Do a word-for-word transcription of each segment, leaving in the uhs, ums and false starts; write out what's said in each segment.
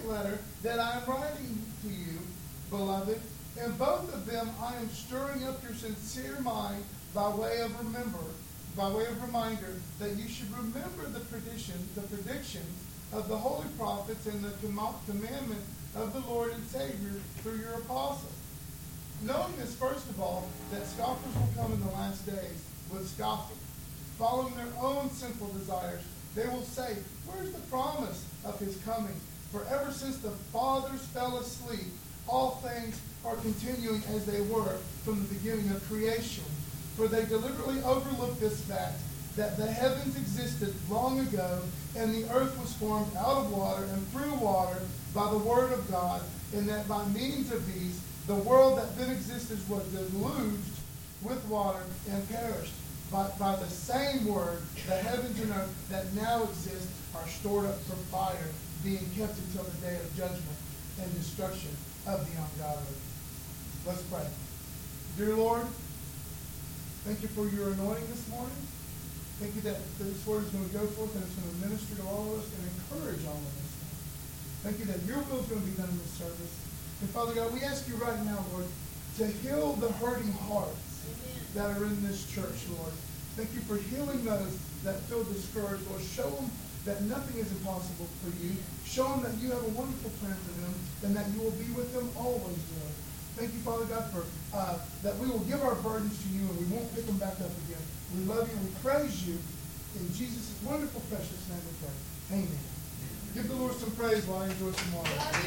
letter that I am writing to you, beloved. In both of them I am stirring up your sincere mind by way of remember, by way of reminder that you should remember the prediction, the predictions of the holy prophets and the commandment of the Lord and Savior through your apostles. Knowing this, first of all, that scoffers will come in the last days with scoffing, following their own sinful desires. They will say, where's the promise of his coming? For ever since the fathers fell asleep, all things are continuing as they were from the beginning of creation. For they deliberately overlooked this fact, that the heavens existed long ago, and the earth was formed out of water and through water by the word of God, and that by means of these, the world that then existed was deluged with water and perished. By, by the same word, the heavens and earth that now exist are stored up for fire, being kept until the day of judgment and destruction of the ungodly. Let's pray. Dear Lord, thank you for your anointing this morning. Thank you that this word is going to go forth and it's going to minister to all of us and encourage all of us. Thank you that your will is going to be done in this service. And Father God, we ask you right now, Lord, to heal the hurting hearts Amen. That are in this church, Lord. Thank you for healing those that feel discouraged, Lord. Show them that nothing is impossible for you. Show them that you have a wonderful plan for them and that you will be with them always, Lord. Thank you, Father God, for uh, that we will give our burdens to you and we won't pick them back up again. We love you and we praise you. In Jesus' wonderful, precious name we pray. Amen. Give the Lord some praise while I enjoy some more.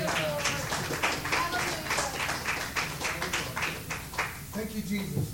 Thank you, Jesus.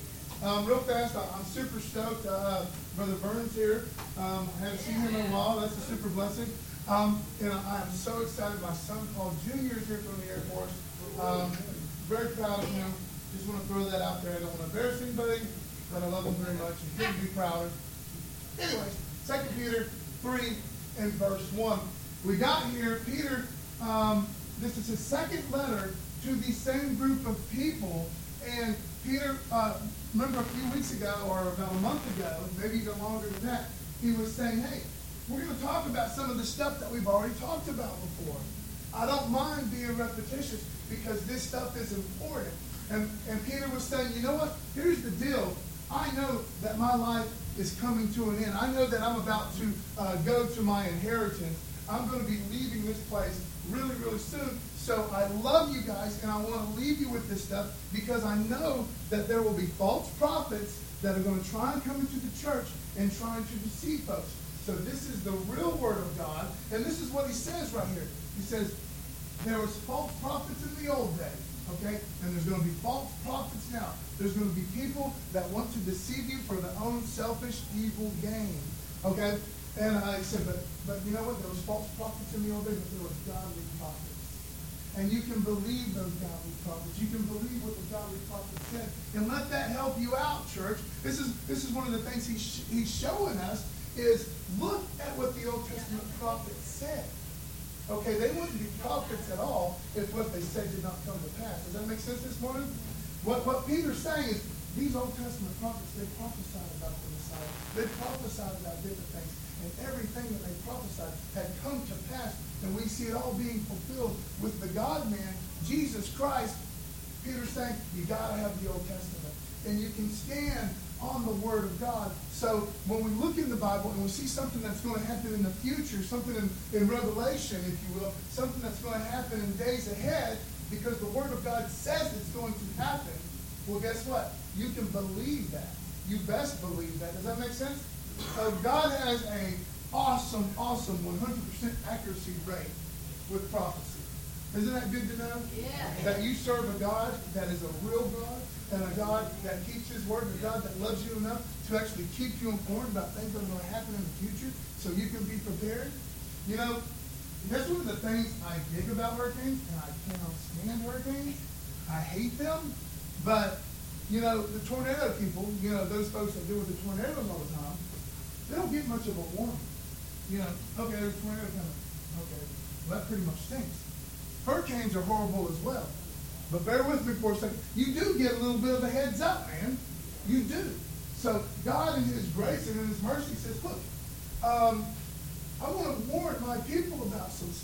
Um, real fast, I, I'm super stoked. Uh, Brother Vernon's here. Um, I haven't seen him in a while. That's a super blessing. Um, and I, I'm so excited. My son called Junior is here from the Air Force. Um, very proud of him. Just want to throw that out there. I don't want to embarrass anybody, but I love him very much and couldn't be prouder. Anyways, Second Peter three and verse one. We got here, Peter, um, this is his second letter to the same group of people. And Peter, uh, remember a few weeks ago, or about a month ago, maybe even longer than that, he was saying, hey, we're going to talk about some of the stuff that we've already talked about before. I don't mind being repetitious because this stuff is important. And, and Peter was saying, you know what? Here's the deal. I know that my life is coming to an end. I know that I'm about to uh, go to my inheritance. I'm going to be leaving this place really, really soon. So I love you guys, and I want to leave you with this stuff because I know that there will be false prophets that are going to try and come into the church and trying to deceive folks. So this is the real word of God, and this is what he says right here. He says, there was false prophets in the old days, okay? And there's going to be false prophets now. There's going to be people that want to deceive you for their own selfish, evil gain, okay? And I said, but, but you know what? There was false prophets in the old days, but there was godly prophets. And you can believe those godly prophets. You can believe what the godly prophets said. And let that help you out, church. This is this is one of the things he's, he's showing us is look at what the Old Testament prophets said. Okay, they wouldn't be prophets at all if what they said did not come to pass. Does that make sense this morning? What, what Peter's saying is these Old Testament prophets, they prophesied about the Messiah. They prophesied about different things. And everything that they prophesied had come to pass. And we see it all being fulfilled with the God-man, Jesus Christ. Peter's saying, you got to have the Old Testament. And you can stand on the Word of God. So when we look in the Bible and we see something that's going to happen in the future, something in, in Revelation, if you will, something that's going to happen in days ahead, because the Word of God says it's going to happen, well, guess what? You can believe that. You best believe that. Does that make sense? Uh, God has a awesome, awesome one hundred percent accuracy rate with prophecy. Isn't that good to know? Yeah. That you serve a God that is a real God and a God that keeps his word, a God that loves you enough to actually keep you informed about things that are going to happen in the future so you can be prepared. You know, that's one of the things I dig about hurricanes, and I cannot stand hurricanes. I hate them. But, you know, the tornado people, you know, those folks that deal with the tornadoes all the time, they don't get much of a warning. You know, okay, there's a tornado coming. Okay, well, that pretty much stinks. Hurricanes are horrible as well. But bear with me for a second. You do get a little bit of a heads up, man. You do. So God in his grace and in his mercy says, look, um, I want to warn my people about some stuff.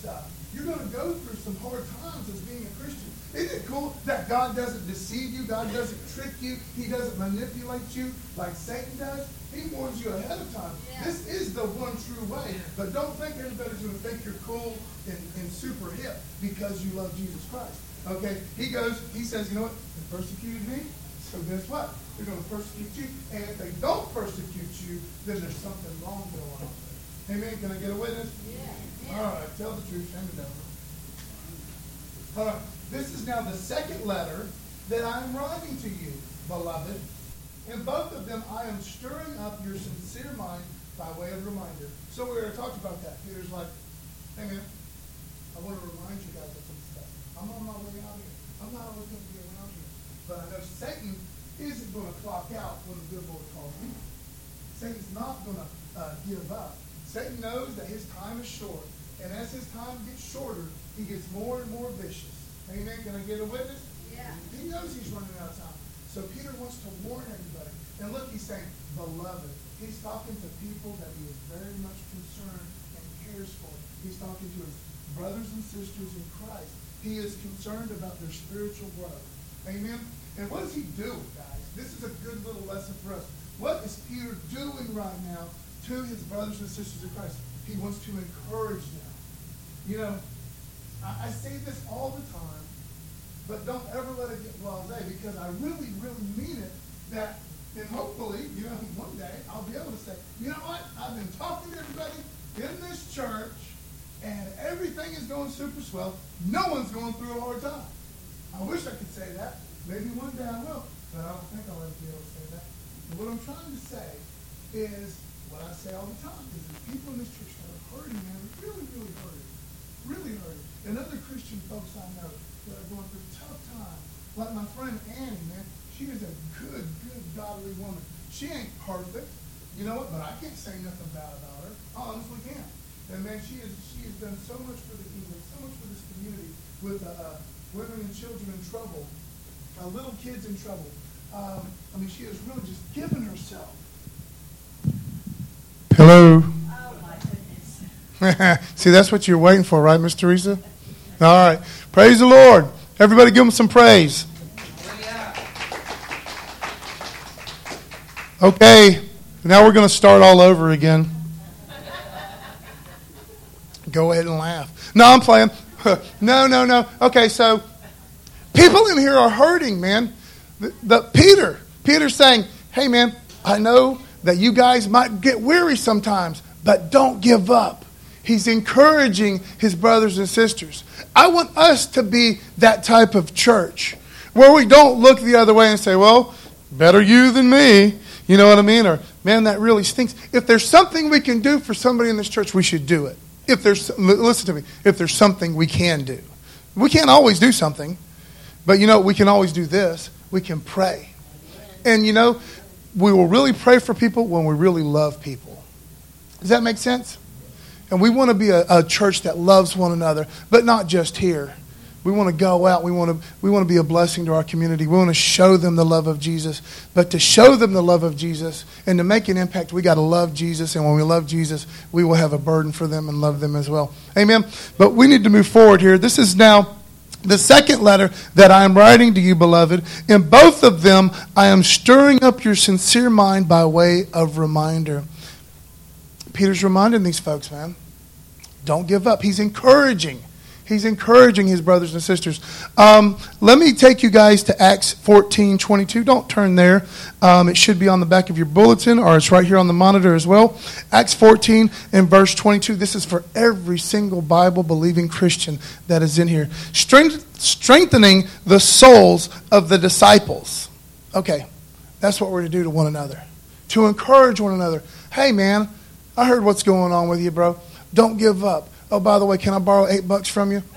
You're going to go through some hard times as being a Christian. Isn't it cool that God doesn't deceive you? God doesn't trick you. He doesn't manipulate you like Satan does. He warns you ahead of time. Yeah. This is the one true way. But don't think everybody's going to think you're cool and, and super hip because you love Jesus Christ. Okay? He goes, he says, you know what? They persecuted me. So guess what? They're going to persecute you. And if they don't persecute you, then there's something wrong going on there. Amen? Can I get a witness? Yeah. Yeah. All right. Tell the truth. Shame the devil. All right. This is now the second letter that I am writing to you, beloved. In both of them, I am stirring up your sincere mind by way of reminder. So we already talked about that. Peter's like, hey, man, I want to remind you guys of some stuff. I'm on my way out here. I'm not always going to be around here. But I know Satan isn't going to clock out when the good Lord calls me. Satan's not going to uh, give up. Satan knows that his time is short. And as his time gets shorter, he gets more and more vicious. Amen? Can I get a witness? Yeah. He knows he's running out of time. So Peter wants to warn everybody. And look, he's saying, beloved. He's talking to people that he is very much concerned and cares for. He's talking to his brothers and sisters in Christ. He is concerned about their spiritual growth. Amen? And what is he doing, guys? This is a good little lesson for us. What is Peter doing right now to his brothers and sisters in Christ? He wants to encourage them. You know, I, I say this all the time, but don't ever let it get blasé, because I really, really mean it. That, and hopefully, you know, one day I'll be able to say, you know what? I've been talking to everybody in this church, and everything is going super swell. No one's going through a hard time. I wish I could say that. Maybe one day I will, but I don't think I'll ever be able to say that. And what I'm trying to say is what I say all the time, is that people in this church that are hurting, man, really, really hurting. Really hurting. And other Christian folks I know that are going through tough times, like my friend Annie, man, she is a good, good, godly woman. She ain't perfect, you know what, but I can't say nothing bad about her. I honestly can't. And man, she is she has done so much for the kingdom, so much for this community, with uh, women and children in trouble, uh, little kids in trouble. Um, I mean, she has really just given herself. Hello. Oh my goodness. See, that's what you're waiting for, right, Miss Teresa? All right. Praise the Lord. Everybody give him some praise. Okay. Now we're going to start all over again. Go ahead and laugh. No, I'm playing. No, no, no. Okay, so people in here are hurting, man. The, the Peter, Peter's saying, hey, man, I know that you guys might get weary sometimes, but don't give up. He's encouraging his brothers and sisters. I want us to be that type of church where we don't look the other way and say, well, better you than me. You know what I mean? Or, man, that really stinks. If there's something we can do for somebody in this church, we should do it. If there's, listen to me, if there's something we can do. We can't always do something, but you know, we can always do this. We can pray. And you know, we will really pray for people when we really love people. Does that make sense? And we want to be a, a church that loves one another, but not just here. We want to go out. We want to we want to be a blessing to our community. We want to show them the love of Jesus. But to show them the love of Jesus and to make an impact, we got to love Jesus. And when we love Jesus, we will have a burden for them and love them as well. Amen. But we need to move forward here. This is now the second letter that I am writing to you, beloved. In both of them, I am stirring up your sincere mind by way of reminder. Peter's reminding these folks, man, don't give up. He's encouraging. He's encouraging his brothers and sisters. Um, let me take you guys to Acts fourteen twenty-two. Don't turn there. Um, it should be on the back of your bulletin, or it's right here on the monitor as well. Acts fourteen and verse twenty-two. This is for every single Bible-believing Christian that is in here. Strength, strengthening the souls of the disciples. Okay, that's what we're to do to one another. To encourage one another. Hey, man, I heard what's going on with you, bro. Don't give up. Oh, by the way, can I borrow eight bucks from you?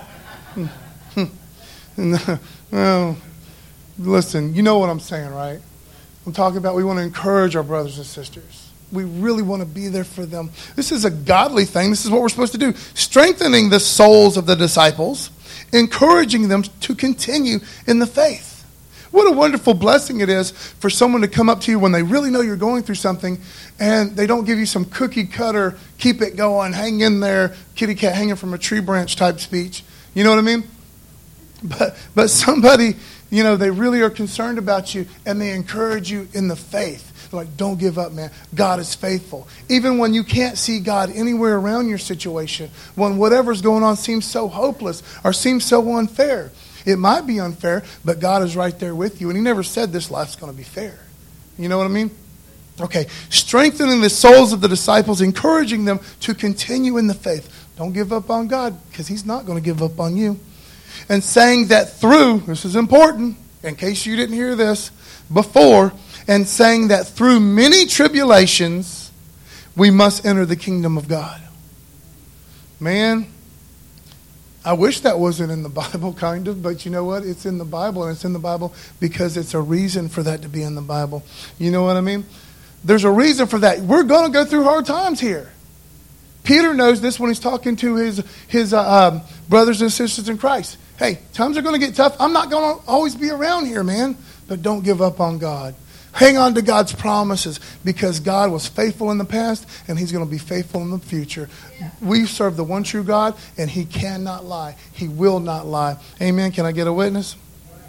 Well, listen, you know what I'm saying, right? I'm talking about we want to encourage our brothers and sisters. We really want to be there for them. This is a godly thing. This is what we're supposed to do. Strengthening the souls of the disciples, encouraging them to continue in the faith. What a wonderful blessing it is for someone to come up to you when they really know you're going through something and they don't give you some cookie cutter, keep it going, hang in there, kitty cat hanging from a tree branch type speech. You know what I mean? But but somebody, you know, they really are concerned about you and they encourage you in the faith. They're like, don't give up, man. God is faithful. Even when you can't see God anywhere around your situation, when whatever's going on seems so hopeless or seems so unfair. It might be unfair, but God is right there with you. And he never said this life's going to be fair. You know what I mean? Okay. Strengthening the souls of the disciples, encouraging them to continue in the faith. Don't give up on God because he's not going to give up on you. And saying that through, this is important, in case you didn't hear this before, and saying that through many tribulations, we must enter the kingdom of God. Man, I wish that wasn't in the Bible, kind of, but you know what? It's in the Bible, and it's in the Bible because it's a reason for that to be in the Bible. You know what I mean? There's a reason for that. We're going to go through hard times here. Peter knows this when he's talking to his, his uh, um, brothers and sisters in Christ. Hey, times are going to get tough. I'm not going to always be around here, man, but don't give up on God. Hang on to God's promises because God was faithful in the past and he's going to be faithful in the future. Yeah. We serve the one true God and he cannot lie. He will not lie. Amen. Can I get a witness?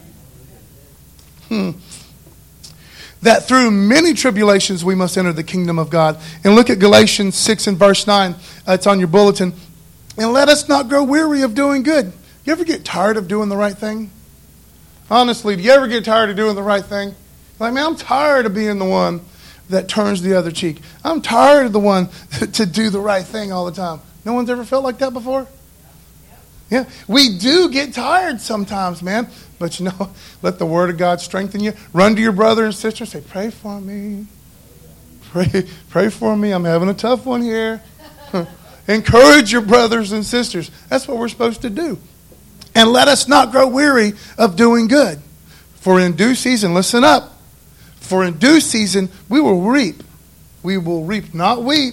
Hmm. That through many tribulations we must enter the kingdom of God. And look at Galatians six and verse nine. Uh, it's on your bulletin. And let us not grow weary of doing good. You ever get tired of doing the right thing? Honestly, do you ever get tired of doing the right thing? Like, man, I'm tired of being the one that turns the other cheek. I'm tired of the one to do the right thing all the time. No one's ever felt like that before? Yeah. We do get tired sometimes, man. But, you know, let the word of God strengthen you. Run to your brother and sister and say, pray for me. Pray, pray for me. I'm having a tough one here. Encourage your brothers and sisters. That's what we're supposed to do. And let us not grow weary of doing good. For in due season, listen up. For in due season, we will reap. We will reap, not weep.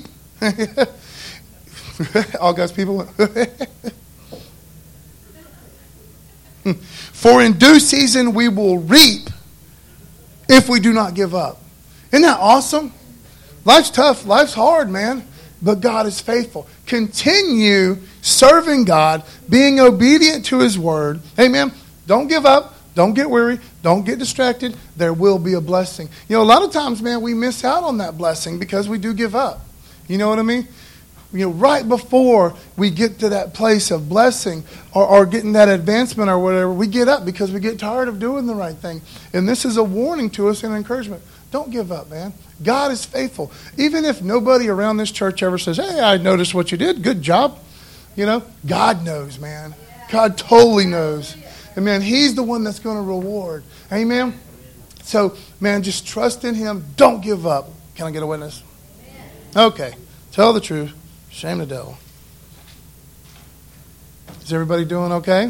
All God's people. For in due season, we will reap if we do not give up. Isn't that awesome? Life's tough. Life's hard, man. But God is faithful. Continue serving God, being obedient to his word. Amen. Don't give up. Don't get weary. Don't get distracted. There will be a blessing. You know, a lot of times, man, we miss out on that blessing because we do give up. You know what I mean? You know, right before we get to that place of blessing or, or getting that advancement or whatever, we get up because we get tired of doing the right thing. And this is a warning to us and encouragement. Don't give up, man. God is faithful. Even if nobody around this church ever says, hey, I noticed what you did. Good job. You know, God knows, man. God totally knows. And, man, he's the one that's going to reward. Amen? So, man, just trust in him. Don't give up. Can I get a witness? Okay. Tell the truth. Shame the devil. Is everybody doing okay?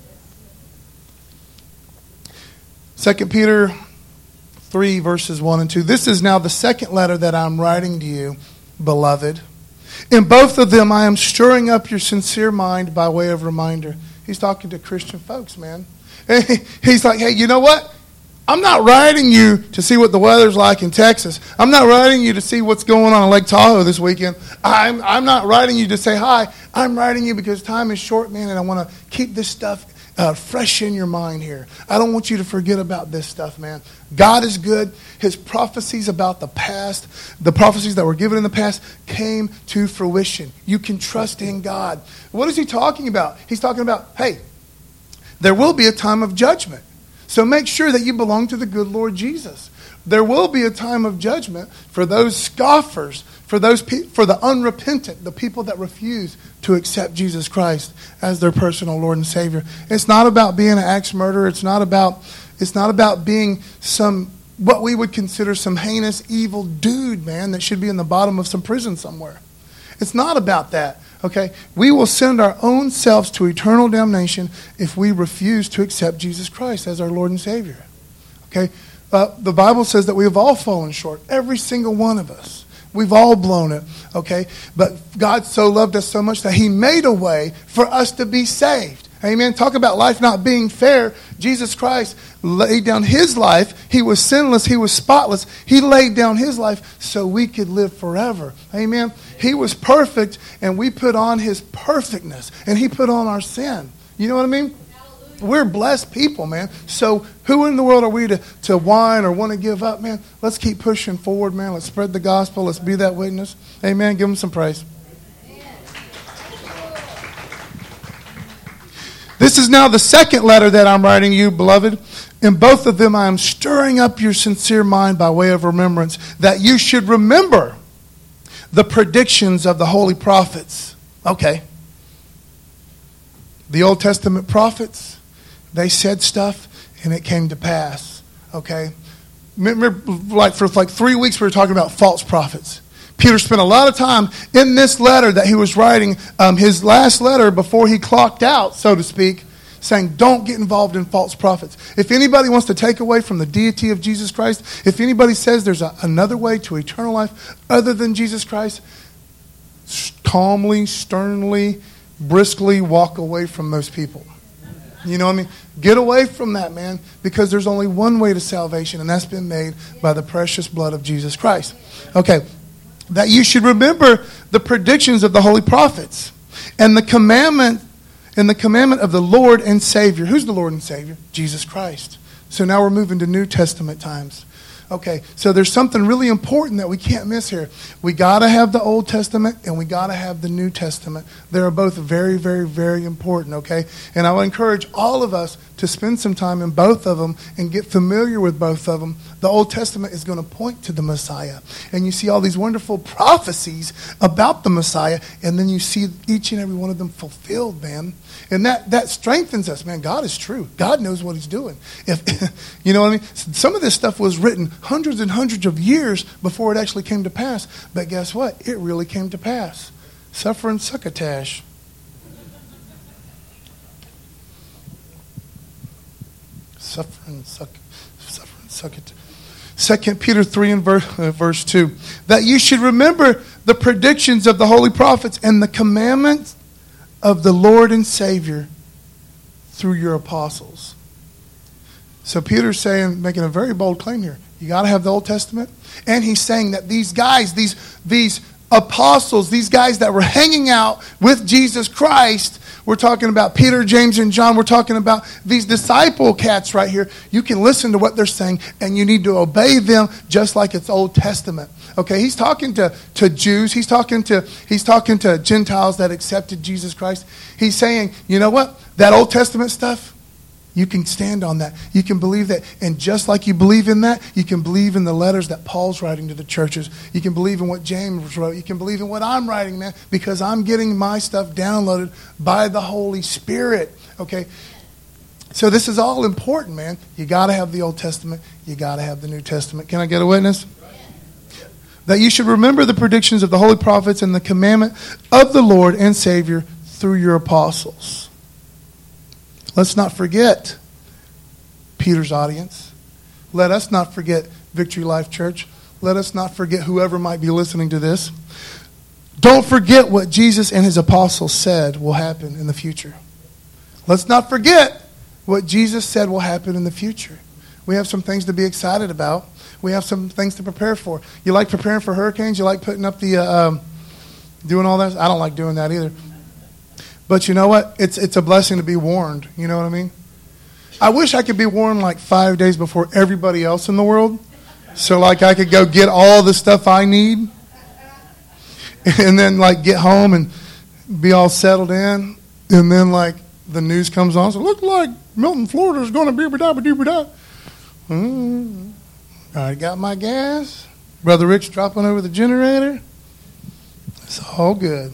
Second Peter three, verses one and two. This is now the second letter that I'm writing to you, beloved. In both of them, I am stirring up your sincere mind by way of reminder. He's talking to Christian folks, man. He's like, hey, you know what? I'm not writing you to see what the weather's like in Texas. I'm not writing you to see what's going on in Lake Tahoe this weekend. I'm, I'm not writing you to say hi. I'm writing you because time is short, man, and I want to keep this stuff uh, fresh in your mind here. I don't want you to forget about this stuff, man. God is good. His prophecies about the past, the prophecies that were given in the past, came to fruition. You can trust in God. What is he talking about? He's talking about, hey, there will be a time of judgment. So make sure that you belong to the good Lord Jesus. There will be a time of judgment for those scoffers, for those pe- for the unrepentant, the people that refuse to accept Jesus Christ as their personal Lord and Savior. It's not about being an axe murderer. It's not about it's not about being some what we would consider some heinous, evil dude, man, that should be in the bottom of some prison somewhere. It's not about that. Okay, we will send our own selves to eternal damnation if we refuse to accept Jesus Christ as our Lord and Savior. Okay, uh, the Bible says that we have all fallen short, every single one of us. We've all blown it. Okay, but God so loved us so much that He made a way for us to be saved. Amen. Talk about life not being fair. Jesus Christ laid down his life. He was sinless. He was spotless. He laid down his life so we could live forever. Amen. He was perfect, and we put on his perfectness, and he put on our sin. You know what I mean? Hallelujah. We're blessed people, man. So who in the world are we to, to whine or want to give up, man? Let's keep pushing forward, man. Let's spread the gospel. Let's be that witness. Amen. Give him some praise. This is now the second letter that I'm writing you, beloved. In both of them, I am stirring up your sincere mind by way of remembrance, that you should remember the predictions of the holy prophets. Okay. The Old Testament prophets, they said stuff, and it came to pass. Okay. Remember, like for like three weeks, we were talking about false prophets. Peter spent a lot of time in this letter that he was writing, um, his last letter before he clocked out, so to speak, saying, don't get involved in false prophets. If anybody wants to take away from the deity of Jesus Christ, if anybody says there's a, another way to eternal life other than Jesus Christ, calmly, sternly, briskly walk away from those people. You know what I mean? Get away from that, man, because there's only one way to salvation, and that's been made by the precious blood of Jesus Christ. Okay. That you should remember the predictions of the holy prophets and the commandment and the commandment of the Lord and Savior. Who's the Lord and Savior? Jesus Christ. So now we're moving to New Testament times. Okay, so there's something really important that we can't miss here. We got to have the Old Testament and we got to have the New Testament. They are both very, very, very important, okay? And I would encourage all of us to spend some time in both of them and get familiar with both of them. The Old Testament is going to point to the Messiah. And you see all these wonderful prophecies about the Messiah, and then you see each and every one of them fulfilled, man. And that, that strengthens us, man. God is true. God knows what he's doing. If you know what I mean? Some of this stuff was written hundreds and hundreds of years before it actually came to pass. But guess what? It really came to pass. Suffering succotash. Suffering suck, suffering succotash. Second Peter three and verse, uh, verse two. That you should remember the predictions of the holy prophets and the commandments of the Lord and Savior through your apostles. So Peter's saying, making a very bold claim here. You got to have the Old Testament. And he's saying that these guys, these, these apostles, these guys that were hanging out with Jesus Christ, we're talking about Peter, James, and John. We're talking about these disciple cats right here. You can listen to what they're saying, and you need to obey them just like it's Old Testament. Okay, he's talking to, to Jews. He's talking to he's talking to Gentiles that accepted Jesus Christ. He's saying, you know what? That Old Testament stuff, you can stand on that. You can believe that. And just like you believe in that, you can believe in the letters that Paul's writing to the churches. You can believe in what James wrote. You can believe in what I'm writing, man, because I'm getting my stuff downloaded by the Holy Spirit. Okay? So this is all important, man. You got to have the Old Testament. You got to have the New Testament. Can I get a witness? That you should remember the predictions of the holy prophets and the commandment of the Lord and Savior through your apostles. Let's not forget Peter's audience. Let us not forget Victory Life Church. Let us not forget whoever might be listening to this. Don't forget what Jesus and his apostles said will happen in the future. Let's not forget what Jesus said will happen in the future. We have some things to be excited about. We have some things to prepare for. You like preparing for hurricanes? You like putting up the, uh, um, doing all that? I don't like doing that either. But you know what? It's it's a blessing to be warned. You know what I mean? I wish I could be warned like five days before everybody else in the world. So like I could go get all the stuff I need. And then like get home and be all settled in. And then like the news comes on. So it looks like Milton, Florida is going to be ba-da-ba-doo-ba-da. Mm-hmm. I got my gas. Brother Rick's dropping over the generator. It's all good.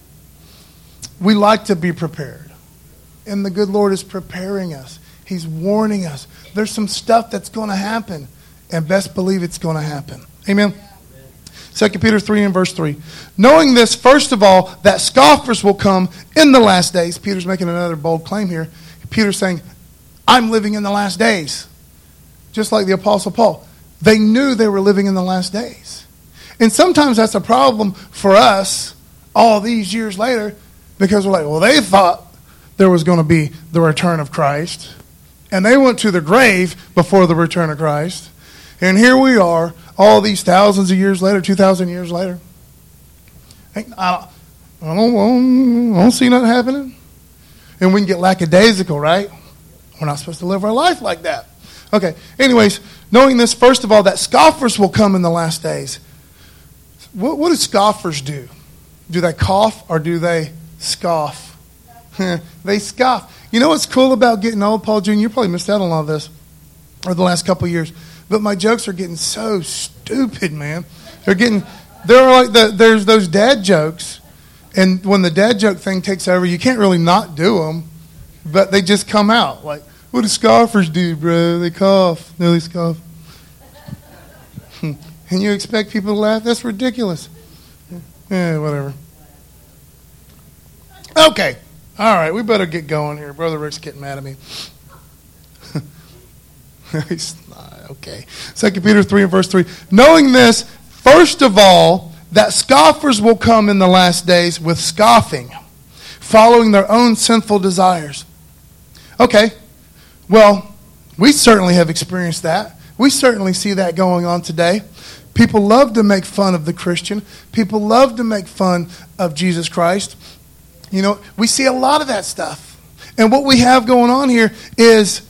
We like to be prepared. And the good Lord is preparing us. He's warning us. There's some stuff that's going to happen. And best believe it's going to happen. Amen. Second Peter three and verse three. Knowing this, first of all, that scoffers will come in the last days. Peter's making another bold claim here. Peter's saying, I'm living in the last days. Just like the Apostle Paul. They knew they were living in the last days. And sometimes that's a problem for us all these years later because we're like, well, they thought there was going to be the return of Christ. And they went to the grave before the return of Christ. And here we are, all these thousands of years later, two thousand years later. I don't, I don't, I don't see nothing happening. And we can get lackadaisical, right? We're not supposed to live our life like that. Okay, anyways, knowing this, first of all, that scoffers will come in the last days. What, what do scoffers do? Do they cough or do they scoff? They scoff. You know what's cool about getting old, Paul Junior? You probably missed out on all this over the last couple of years. But my jokes are getting so stupid, man. They're getting, they're like, the, there's those dad jokes. And when the dad joke thing takes over, you can't really not do them. But they just come out. Like, what do scoffers do, bro? They cough. No, they scoff. And you expect people to laugh? That's ridiculous. Yeah, whatever. Okay. All right, we better get going here. Brother Rick's getting mad at me. Okay. Second Peter three and verse three. Knowing this, first of all, that scoffers will come in the last days with scoffing, following their own sinful desires. Okay. Well, we certainly have experienced that. We certainly see that going on today. People love to make fun of the Christian. People love to make fun of Jesus Christ. You know, we see a lot of that stuff. And what we have going on here is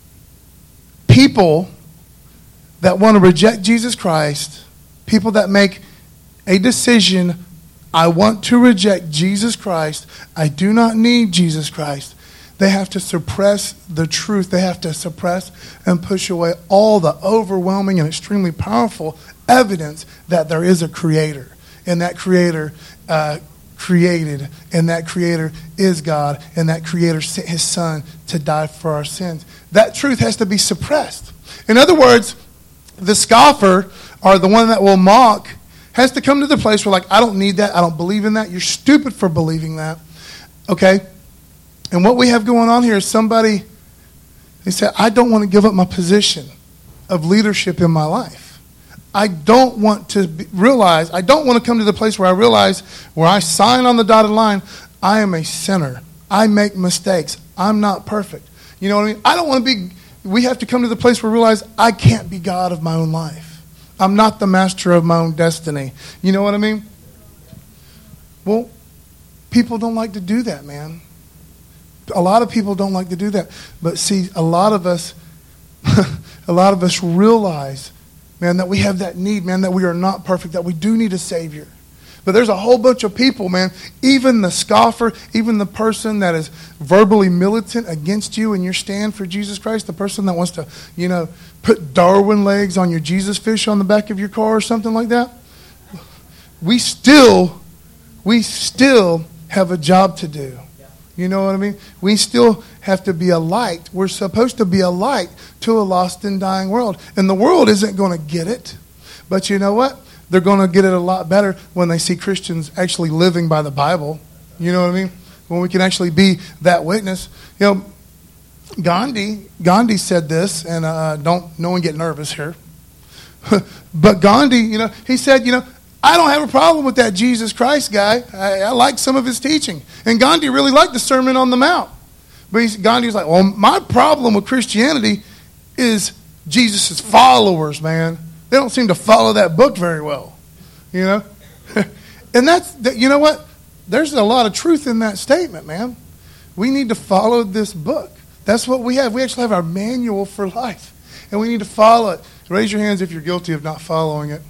people that want to reject Jesus Christ, people that make a decision, I want to reject Jesus Christ. I do not need Jesus Christ. They have to suppress the truth. They have to suppress and push away all the overwhelming and extremely powerful evidence that there is a creator. And that creator uh, created. And that creator is God. And that creator sent his son to die for our sins. That truth has to be suppressed. In other words, the scoffer, or the one that will mock, has to come to the place where, like, I don't need that. I don't believe in that. You're stupid for believing that. Okay? And what we have going on here is somebody, they said, I don't want to give up my position of leadership in my life. I don't want to be, realize, I don't want to come to the place where I realize, where I sign on the dotted line, I am a sinner. I make mistakes. I'm not perfect. You know what I mean? I don't want to be, we have to come to the place where we realize I can't be God of my own life. I'm not the master of my own destiny. You know what I mean? Well, people don't like to do that, man. A lot of people don't like to do that. But see, a lot of us, a lot of us realize, man, that we have that need, man, that we are not perfect, that we do need a Savior. But there's a whole bunch of people, man, even the scoffer, even the person that is verbally militant against you in your stand for Jesus Christ, the person that wants to, you know, put Darwin legs on your Jesus fish on the back of your car or something like that. We still, we still have a job to do. You know what I mean? We still have to be a light. We're supposed to be a light to a lost and dying world. And the world isn't going to get it. But you know what? They're going to get it a lot better when they see Christians actually living by the Bible. You know what I mean? When we can actually be that witness. You know, Gandhi, Gandhi said this, and uh, don't no one get nervous here. But Gandhi, you know, he said, you know, I don't have a problem with that Jesus Christ guy. I, I like some of his teaching. And Gandhi really liked the Sermon on the Mount. But he, Gandhi was like, well, my problem with Christianity is Jesus' followers, man. They don't seem to follow that book very well. You know? And that's, that, you know what? There's a lot of truth in that statement, man. We need to follow this book. That's what we have. We actually have our manual for life. And we need to follow it. Raise your hands if you're guilty of not following it.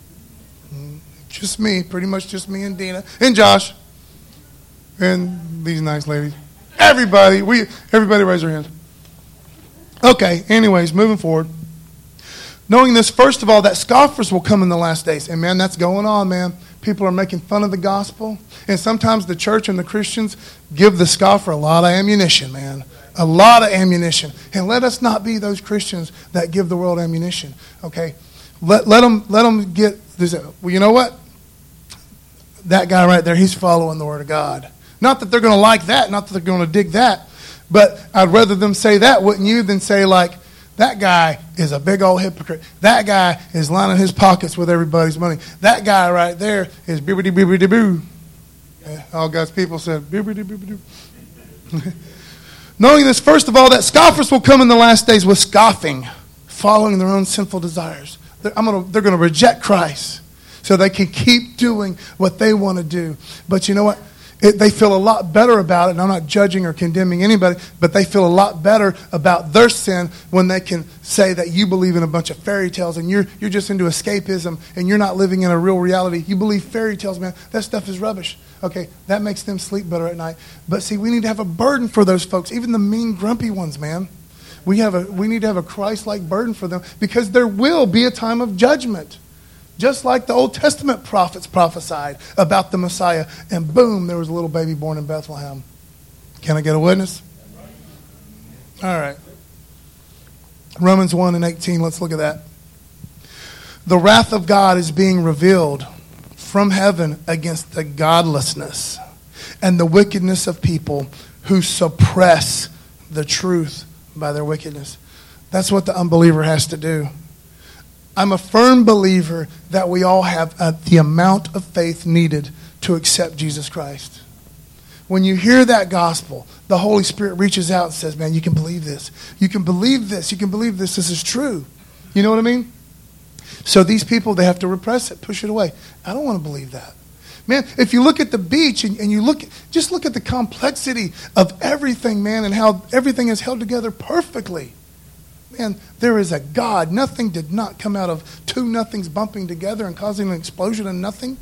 Just me, pretty much just me and Dina and Josh and these nice ladies. Everybody, we everybody raise their hands. Okay, anyways, moving forward. Knowing this, first of all, that scoffers will come in the last days. And man, that's going on, man. People are making fun of the gospel. And sometimes the church and the Christians give the scoffer a lot of ammunition, man. A lot of ammunition. And let us not be those Christians that give the world ammunition. Okay? Let, let them, let them get this. Well, you know what? That guy right there, he's following the Word of God. Not that they're going to like that, not that they're going to dig that, but I'd rather them say that, wouldn't you, than say, like, that guy is a big old hypocrite. That guy is lining his pockets with everybody's money. That guy right there is bibbidi bibbidi boo. Yeah, all God's people said bibbidi bibbidi boo. Knowing this, first of all, that scoffers will come in the last days with scoffing, following their own sinful desires. They're, I'm gonna, they're going to reject Christ so they can keep doing what they want to do. But you know what? It, they feel a lot better about it, and I'm not judging or condemning anybody, but they feel a lot better about their sin when they can say that you believe in a bunch of fairy tales and you're you're just into escapism and you're not living in a real reality. You believe fairy tales, man. That stuff is rubbish. Okay, that makes them sleep better at night. But see, we need to have a burden for those folks, even the mean, grumpy ones, man. We have a we need to have a Christ-like burden for them because there will be a time of judgment. Just like the Old Testament prophets prophesied about the Messiah. And boom, there was a little baby born in Bethlehem. Can I get a witness? All right. Romans one and eighteen, let's look at that. The wrath of God is being revealed from heaven against the godlessness and the wickedness of people who suppress the truth by their wickedness. That's what the unbeliever has to do. I'm a firm believer that we all have uh, the amount of faith needed to accept Jesus Christ. When you hear that gospel, the Holy Spirit reaches out and says, man, you can believe this. You can believe this. You can believe this. This is true. You know what I mean? So these people, they have to repress it, push it away. I don't want to believe that. Man, if you look at the beach and, and you look, just look at the complexity of everything, man, and how everything is held together perfectly. Man, there is a God. Nothing did not come out of two nothings bumping together and causing an explosion of nothing.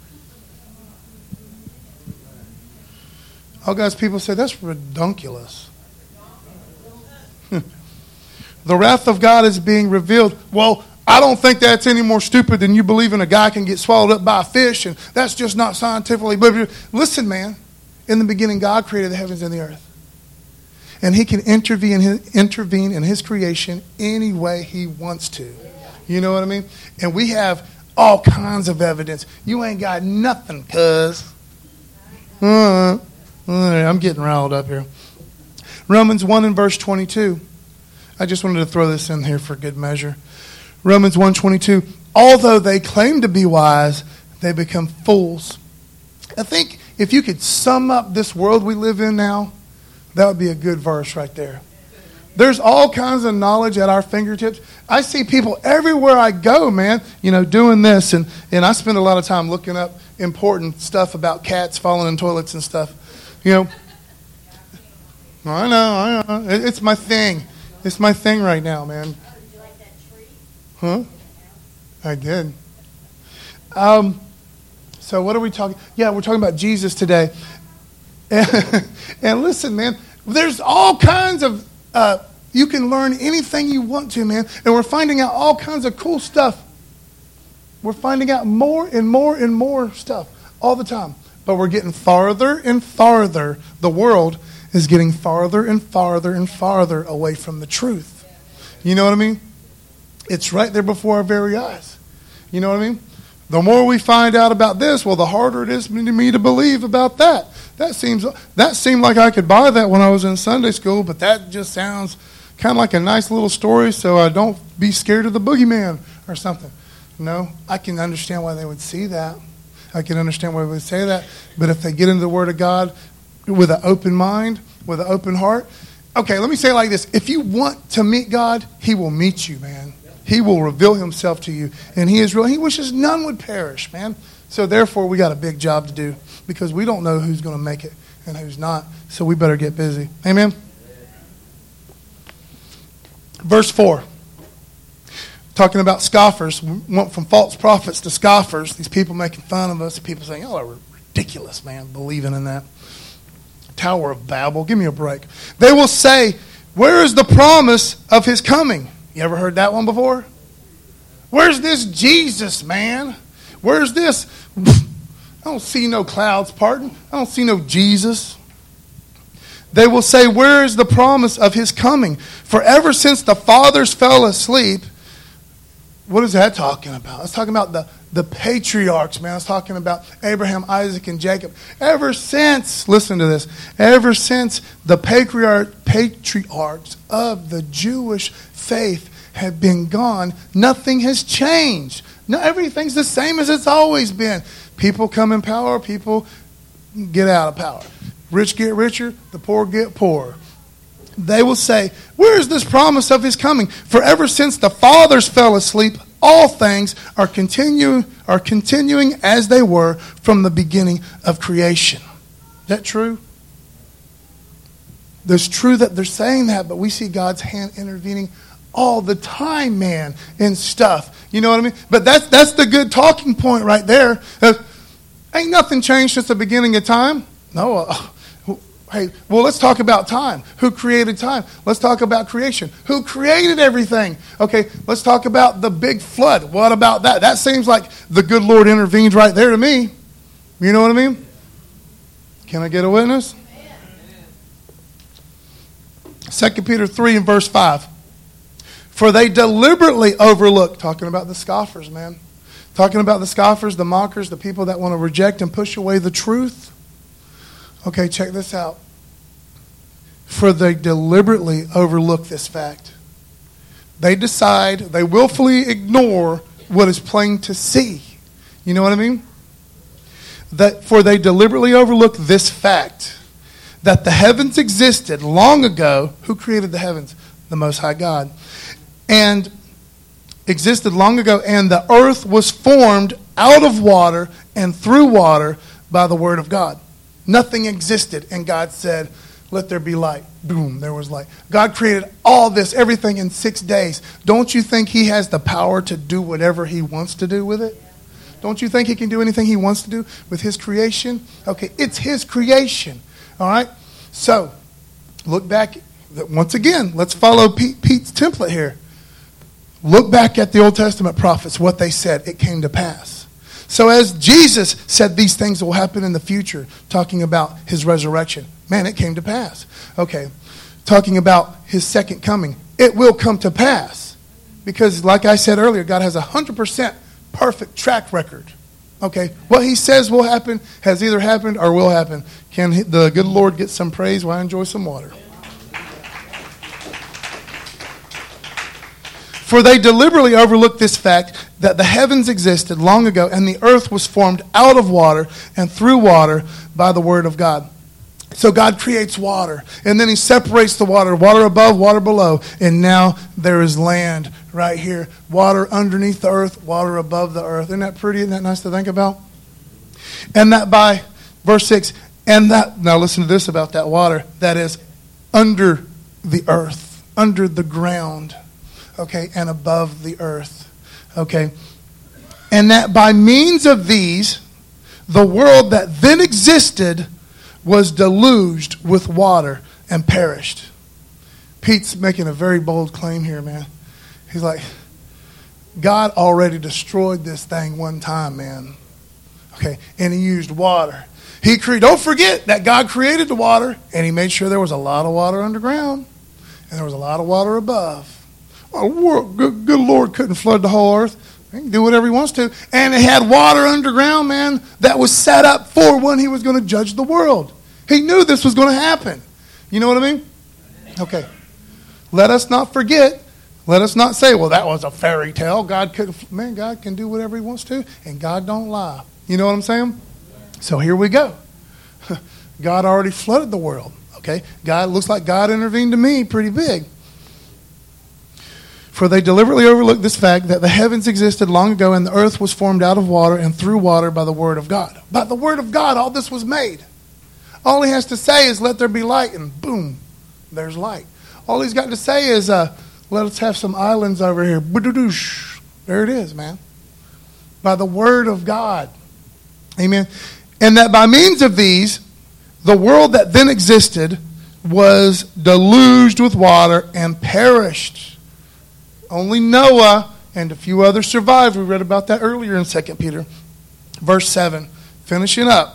All God's people say, that's redunculous. The wrath of God is being revealed. Well, I don't think that's any more stupid than you believing a guy can get swallowed up by a fish, and that's just not scientifically. But listen, man, in the beginning, God created the heavens and the earth. And he can intervene in, his, intervene in his creation any way he wants to. You know what I mean? And we have all kinds of evidence. You ain't got nothing, cuz. Uh, I'm getting riled up here. Romans one and verse twenty-two. I just wanted to throw this in here for good measure. Romans one twenty-two. Although they claim to be wise, they become fools. I think if you could sum up this world we live in now, that would be a good verse right there. There's all kinds of knowledge at our fingertips. I see people everywhere I go, man, you know, doing this. And, and I spend a lot of time looking up important stuff about cats falling in toilets and stuff. You know, I know, I know. It's my thing. It's my thing right now, man. Did you like that tree? Huh? I did. Um, so what are we talking? Yeah, we're talking about Jesus today. And, and listen, man, there's all kinds of, uh, you can learn anything you want to, man. And we're finding out all kinds of cool stuff. We're finding out more and more and more stuff all the time. But we're getting farther and farther. The world is getting farther and farther and farther away from the truth. You know what I mean? It's right there before our very eyes. You know what I mean? The more we find out about this, well, the harder it is to me to believe about that. That seems that seemed like I could buy that when I was in Sunday school, but that just sounds kind of like a nice little story, so I don't be scared of the boogeyman or something. No, I can understand why they would see that. I can understand why they would say that. But if they get into the Word of God with an open mind, with an open heart, okay, let me say it like this. If you want to meet God, He will meet you, man. He will reveal Himself to you. And He is real. He wishes none would perish, man. So therefore, we got a big job to do because we don't know who's going to make it and who's not. So we better get busy. Amen? Verse four. Talking about scoffers. We went from false prophets to scoffers. These people making fun of us. People saying, y'all are ridiculous, man, believing in that. Tower of Babel. Give me a break. They will say, where is the promise of His coming? You ever heard that one before? Where's this Jesus, man? Where's this? I don't see no clouds parting. I don't see no Jesus. They will say, where is the promise of His coming? For ever since the fathers fell asleep, what is that talking about? It's talking about the, the patriarchs, man. It's talking about Abraham, Isaac, and Jacob. Ever since, listen to this, ever since the patriarch, patriarchs of the Jewish faith have been gone, nothing has changed. No, everything's the same as it's always been. People come in power, people get out of power. Rich get richer, the poor get poorer. They will say, where is this promise of his coming? For ever since the fathers fell asleep, all things are continue, are continuing as they were from the beginning of creation. Is that true? It's true that they're saying that, but we see God's hand intervening all the time, man, in stuff. You know what I mean? But that's that's the good talking point right there. Uh, ain't nothing changed since the beginning of time. No. Uh, hey, well, let's talk about time. Who created time? Let's talk about creation. Who created everything? Okay, let's talk about the big flood. What about that? That seems like the good Lord intervened right there to me. You know what I mean? Can I get a witness? Second Peter three and verse five. For they deliberately overlook, talking about the scoffers, man. Talking about the scoffers, the mockers, the people that want to reject and push away the truth. Okay, check this out. For they deliberately overlook this fact. They decide, they willfully ignore what is plain to see. You know what I mean? That for they deliberately overlook this fact, that the heavens existed long ago. Who created the heavens? The Most High God. And existed long ago, and the earth was formed out of water and through water by the word of God. Nothing existed, and God said, let there be light. Boom, there was light. God created all this, everything in six days. Don't you think he has the power to do whatever he wants to do with it? Don't you think he can do anything he wants to do with his creation? Okay, it's his creation. All right? So, look back. Once again, let's follow Pete, Pete's template here. Look back at the Old Testament prophets, what they said. It came to pass. So as Jesus said these things will happen in the future, talking about his resurrection, man, it came to pass. Okay, talking about his second coming, it will come to pass. Because like I said earlier, God has a one hundred percent perfect track record. Okay, what he says will happen has either happened or will happen. Can the good Lord get some praise while I enjoy some water? For they deliberately overlooked this fact that the heavens existed long ago and the earth was formed out of water and through water by the word of God. So God creates water, and then he separates the water, water above, water below, and now there is land right here. Water underneath the earth, water above the earth. Isn't that pretty? Isn't that nice to think about? And that by, verse six, and that, now listen to this about that water, that is under the earth, under the ground. Okay, and above the earth. Okay. And that by means of these, the world that then existed was deluged with water and perished. Pete's making a very bold claim here, man. He's like, God already destroyed this thing one time, man. Okay, and he used water. He cre- Don't forget that God created the water, and he made sure there was a lot of water underground, and there was a lot of water above. Oh, good, good Lord couldn't flood the whole earth. He can do whatever he wants to. And it had water underground, man, that was set up for when he was going to judge the world. He knew this was going to happen. You know what I mean? Okay. Let us not forget. Let us not say, well, that was a fairy tale. God could, man, God can do whatever he wants to, and God don't lie. You know what I'm saying? So here we go. God already flooded the world. Okay. God, looks like God intervened to me pretty big. For they deliberately overlooked this fact that the heavens existed long ago and the earth was formed out of water and through water by the word of God. By the word of God, all this was made. All he has to say is, let there be light, and boom, there's light. All he's got to say is, uh, let us have some islands over here. There it is, man. By the word of God. Amen. And that by means of these, the world that then existed was deluged with water and perished. Only Noah and a few others survived. We read about that earlier in Second Peter. Verse seven. Finishing up.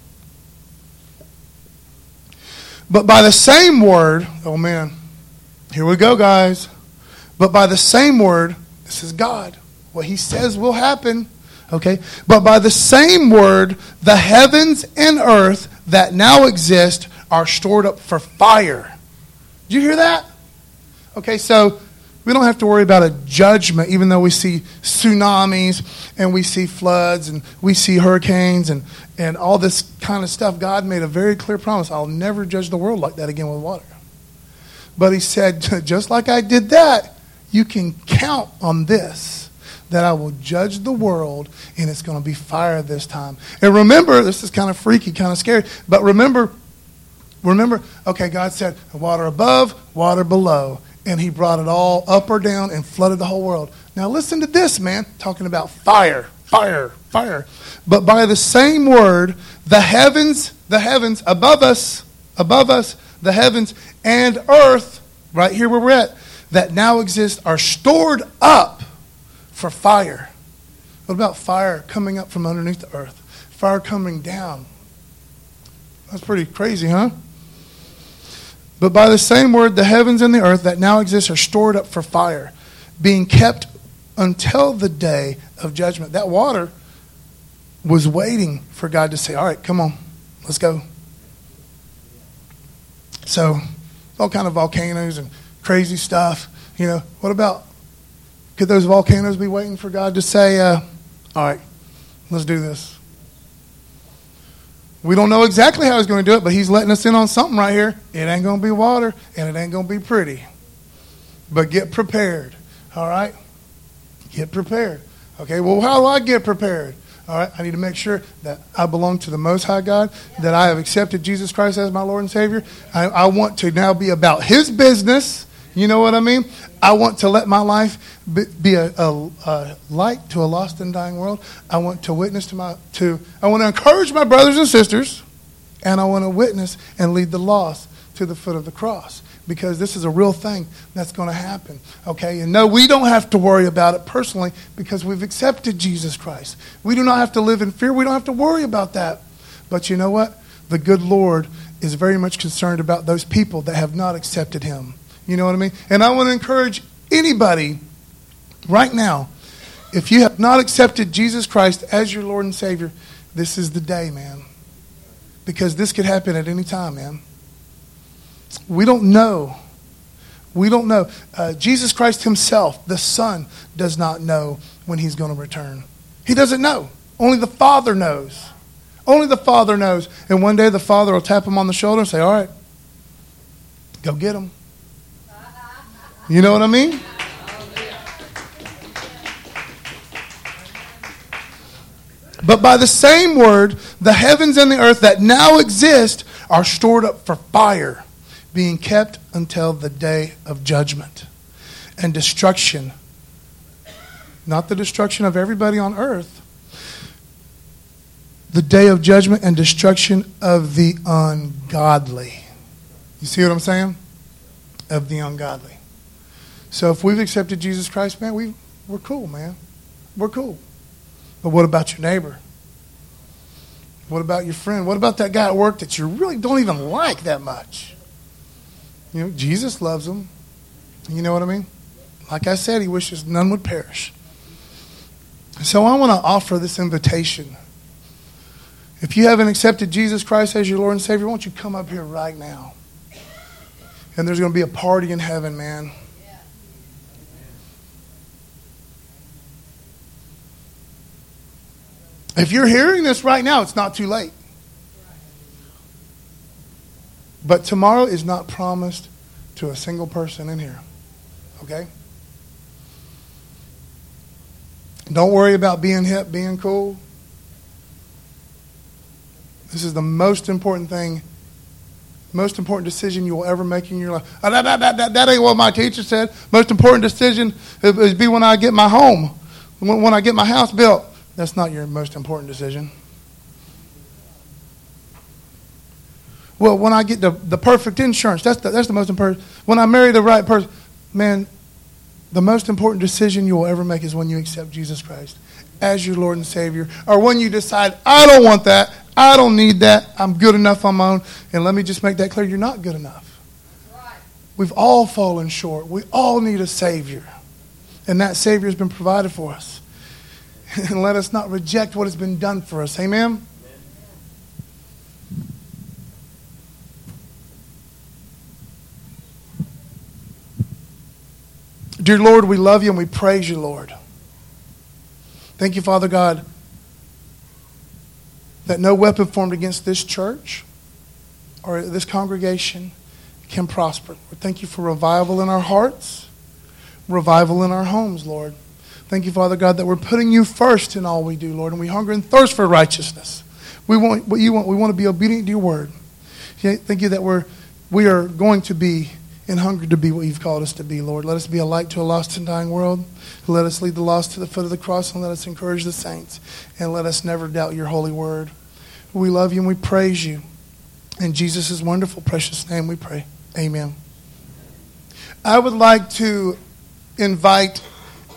But by the same word, oh man, here we go, guys. But by the same word, this is God. What he says will happen. Okay? But by the same word, the heavens and earth that now exist are stored up for fire. Did you hear that? Okay, so We don't have to worry about a judgment, even though we see tsunamis and we see floods and we see hurricanes and, and all this kind of stuff. God made a very clear promise. I'll never judge the world like that again with water. But he said, just like I did that, you can count on this, that I will judge the world, and it's going to be fire this time. And remember, this is kind of freaky, kind of scary, but remember, remember, okay, God said, water above, water below. And he brought it all up or down and flooded the whole world. Now listen to this, man, talking about fire, fire, fire. But by the same word, the heavens, the heavens above us, above us, the heavens and earth, right here where we're at, that now exist are stored up for fire. What about fire coming up from underneath the earth? Fire coming down. That's pretty crazy, huh? But by the same word, the heavens and the earth that now exist are stored up for fire, being kept until the day of judgment. That water was waiting for God to say, all right, come on, let's go. So, all kind of volcanoes and crazy stuff. You know, what about, could those volcanoes be waiting for God to say, uh, all right, let's do this? We don't know exactly how he's going to do it, but he's letting us in on something right here. It ain't going to be water, and it ain't going to be pretty. But get prepared, all right? Get prepared. Okay, well, how do I get prepared? All right, I need to make sure that I belong to the Most High God, that I have accepted Jesus Christ as my Lord and Savior. I, I want to now be about his business. You know what I mean? I want to let my life be, be a, a, a light to a lost and dying world. I want to witness to my, to, I want to encourage my brothers and sisters, and I want to witness and lead the lost to the foot of the cross. Because this is a real thing that's going to happen. Okay? And no, we don't have to worry about it personally because we've accepted Jesus Christ. We do not have to live in fear. We don't have to worry about that. But you know what? The good Lord is very much concerned about those people that have not accepted him. You know what I mean? And I want to encourage anybody right now, if you have not accepted Jesus Christ as your Lord and Savior, this is the day, man. Because this could happen at any time, man. We don't know. We don't know. Uh, Jesus Christ himself, the Son, does not know when he's going to return. He doesn't know. Only the Father knows. Only the Father knows. And one day the Father will tap him on the shoulder and say, all right, go get him. You know what I mean? But by the same word, the heavens and the earth that now exist are stored up for fire, being kept until the day of judgment and destruction. Not the destruction of everybody on earth. The day of judgment and destruction of the ungodly. You see what I'm saying? Of the ungodly. So if we've accepted Jesus Christ, man, we, we're cool, man. We're cool. But what about your neighbor? What about your friend? What about that guy at work that you really don't even like that much? You know, Jesus loves them. You know what I mean? Like I said, he wishes none would perish. So I want to offer this invitation. If you haven't accepted Jesus Christ as your Lord and Savior, why don't you come up here right now? And there's going to be a party in heaven, man. If you're hearing this right now, it's not too late. But tomorrow is not promised to a single person in here. Okay? Don't worry about being hip, being cool. This is the most important thing, most important decision you will ever make in your life. Oh, that, that, that, that ain't what my teacher said. Most important decision is be when I get my home, when, when I get my house built. That's not your most important decision. Well, when I get the, the perfect insurance, that's the, that's the most important. When I marry the right person, man, the most important decision you will ever make is when you accept Jesus Christ as your Lord and Savior. Or when you decide, I don't want that, I don't need that, I'm good enough on my own. And let me just make that clear, you're not good enough. Right. We've all fallen short. We all need a Savior. And that Savior has been provided for us. And let us not reject what has been done for us. Amen? Dear Lord, we love you and we praise you, Lord. Thank you, Father God, that no weapon formed against this church or this congregation can prosper. Lord, thank you for revival in our hearts, revival in our homes, Lord. Thank you, Father God, that we're putting you first in all we do, Lord, and we hunger and thirst for righteousness. We want what you want. We want to be obedient to your word. Thank you that we're we are going to be in hunger to be what you've called us to be, Lord. Let us be a light to a lost and dying world. Let us lead the lost to the foot of the cross, and let us encourage the saints. And let us never doubt your holy word. We love you and we praise you. In Jesus' wonderful, precious name we pray. Amen. I would like to invite